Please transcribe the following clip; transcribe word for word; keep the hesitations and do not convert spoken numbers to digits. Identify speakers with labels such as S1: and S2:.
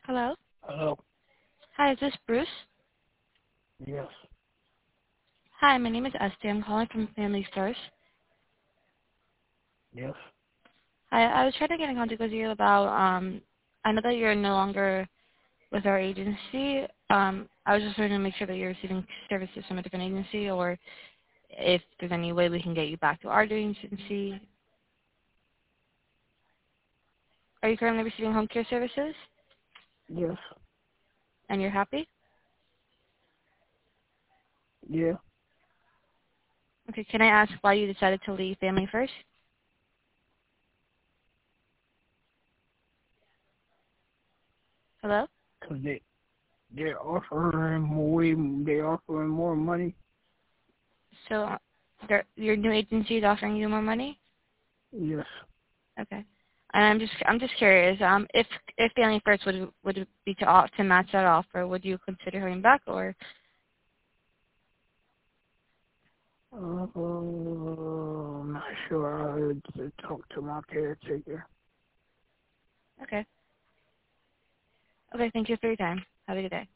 S1: Hello.
S2: Hello.
S1: Hi, is this Bruce?
S2: Yes.
S1: Hi, my name is Esty. I'm calling from Family First.
S2: Yes.
S1: Hi, I was trying to get in contact with you about, um, I know that you're no longer with our agency. Um, I was just trying to make sure that you're receiving services from a different agency or if there's any way we can get you back to our agency. Are you currently receiving home care services
S2: Yes.
S1: and you're happy?
S2: Yeah.
S1: Okay, can I ask why you decided to leave Family First? Hello?
S2: Cause they they're offering more. They're offering more money.
S1: So uh, there- your new agency is offering you more money?
S2: Yes.
S1: Okay. And I'm just I'm just curious. Um, if if Family First would would it be to off to match that offer, would you consider coming back or?
S2: Uh, I'm not sure. I had to talk to my caretaker.
S1: Okay. Okay. Thank you for your time. Have a good day.